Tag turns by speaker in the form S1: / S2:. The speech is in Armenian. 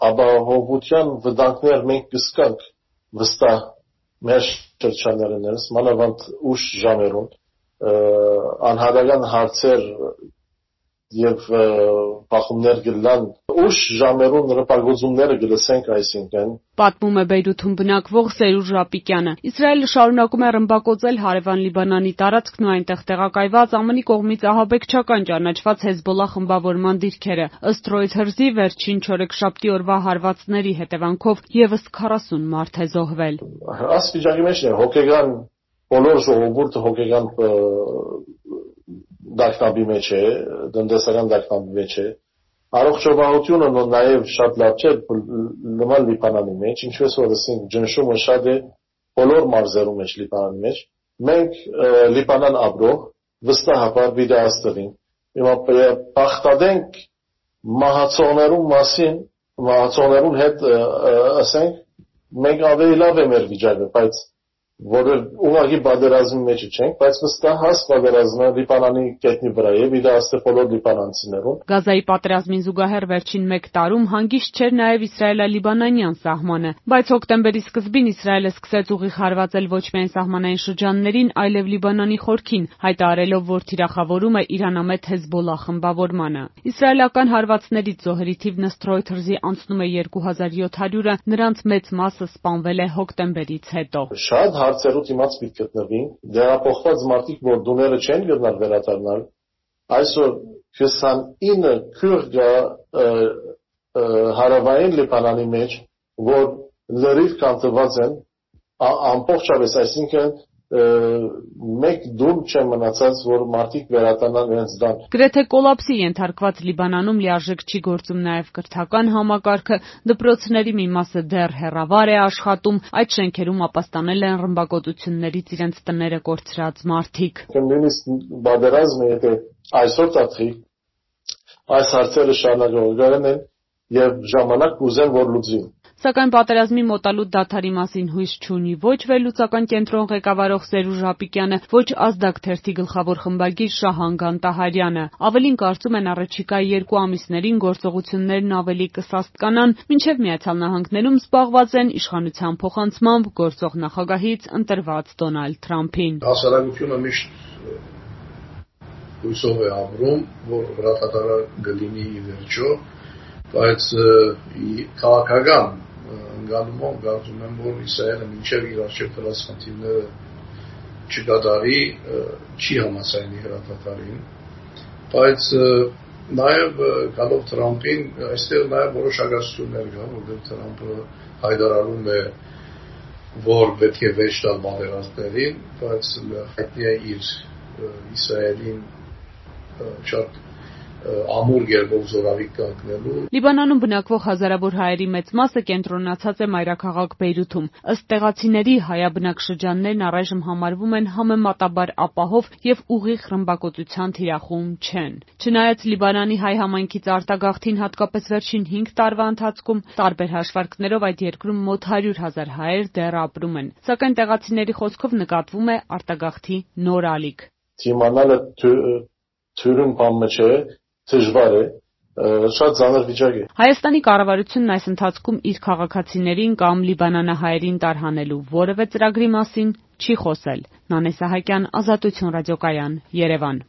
S1: ապահովության վտանգներ մենք կսկանք վստահ մեր շրջաններս, մանավանդ ուշ ժամերուն, անհատական հարցեր եւ բախումներ գլան ուշ ժամերուն նրբագործումները գլսենք այսինքն
S2: պատմում է Բեյրութում բնակվող Սերուժ Ռապիկյանը։ Իսրայելը շարունակում է ռմբակոծել հարևան Լիբանանի տարածքն ու այնտեղ տեղակայված ԱՄՆ-ի կողմից ահաբեկչական ճանաչված Հեզբոլլահ խմբավորման դիրքերը։ Ըստ Reuters-ի վերջին չորեքշաբթի օրվա հարվածների հետևանքով եւս 40 մարդ է զոհվել։
S1: Այս վիճակի մեջ է հոգեգան բոլոր ժողովուրդը հոգեգան դաշնաբի մեջ է, տնտեսական դաշնաբի մեջ է։ Առողջապահությունը նաև շատ լավ չէ նման Լիբանանի մեջ, ինչպես որ ասենք ջնշումը շատ է բոլոր մարզերում մեջ Լիբանանի մեջ։ Մենք Լիբանան ապրող վստահաբար վիդեոստերին հիմա բախտադենք մահացողներուն մասին, մահացողներուն հետ ասենք մենք ավելի լավ է մեր վիճակը, բայց որը ուղղակի պատերազմի մեջ չենք, բայց վստահ հաս պատերազմը Լիբանանի կետնի վրա է, վիդեոստը բոլոր լիբանանցիներուն։
S2: Գազայի պատերազմին զուգահեռ վերջին 1 տարում հանգիստ չէր նաև իսրայելա-լիբանանյան սահմանը, բայց հոկտեմբերի սկզբին Իսրայելը սկսեց ուղիղ հարվածել ոչ միայն սահմանային շրջաններին, այլև Լիբանանի խորքին, հայտարարելով, որ թիրախավորում է իրանամետ Հեզբոլլահ խմբավորմանը։ Իսրայելական հարվածներից զոհերի թիվն ըստ Reuters-ի անցնում է 2700-ը, նրանց մեծ մասը սպանվել է հոկտեմբերից հետո։
S1: Շատ հարցերու դիմաց պիտի գտնվին, դերապոխված մարդիկ, որ դուները չեն գտնալ վերադառնալ, այսօր 29 քուրդ հարավային Լիբանանի մեջ, որ լրիվ կանտված են, ամբողջապես, այսինքն մեկ դում չեն մնացած, որ մարդիկ վերադառնան իրենց տան։
S2: Գրեթե կոլապսի ենթարկված Լիբանանում լիարժեք չի գործում նաև կրթական համակարգը, դպրոցների մի մասը դեռ հեռավար է աշխատում, այդ շենքերում ապաստանել են ռմբակոծություններից իրենց տները կորցրած մարդիկ։
S1: Նույնիսկ պատերազմը եթե այսօր ծածկի, այս հարցերը շարունակողական են եւ ժամանակ կուզեն որ լուծվի։
S2: Սակայն պատերազմի մոտալուտ դադարի մասին հույս չունի ոչ վերլուծական կենտրոն ղեկավարող Սերուժ Ռապիկյանը, ոչ Ազդակ թերթի գլխավոր խմբագիր Շահան Գանտահարյանը։ Ավելին կարծում են առաջիկա 2 ամիսներին գործողություններն ավելի կսաստկանան, մինչև Միացյալ Նահանգներում զբաղված են իշխանության փոխանցմամբ գործող նախագահից ընտրված Դոնալդ Թրամփին։
S3: Հասարակությունը միշտ հույսով է ապրում, որ հրադադարը կլինի ի վերջո, բայց քաղաքական ընկալումով կարծում եմ, որ Իսրայելը մինչև իր առջև դրած խնդիրները չկատարի, չի համաձայնի հրադադարին, բայց նաև գալով Թրամփին, այստեղ նաև որոշ ագասություններ կան, որտեղ Թրամփը հայտարարում է, որ պետք է վերջ տալ պատերազմներին, բայց հայտնի է իր Իսրայելին շատ ամուր գերբով զորավիք կանգնելու։
S2: Լիբանանում բնակվող հազարավոր հայերի մեծ մասը կենտրոնացած է մայրաքաղաք Բեյրութում։ Ըստ տեղացիների հայաբնակ շրջաններն առայժմ համարվում են համեմատաբար ապահով եւ ուղիղ ռմբակոծության թիրախում չեն։ Չնայած Լիբանանի հայ համայնքից արտագաղթին հատկապես վերջին 5 տարվա ընթացքում տարբեր հաշվարկներով այդ երկրում մոտ 100,000 հայեր դեռ ապրում են։ Սակայն տեղացիների խոսքով նկատվում է արտագաղթի նոր ալիք։
S1: Իմանալը թյուրն բանը չէ, դժվար է, շատ ծանր վիճակ է։
S2: Հայաստանի կառավարությունն այս ընթացքում իր քաղաքացիներին կամ լիբանանահայերին տարհանելու որևէ ծրագրի մասին չի խոսել։ Նանե Սահակյան, Ազատություն ռադիոկայան, Երևան։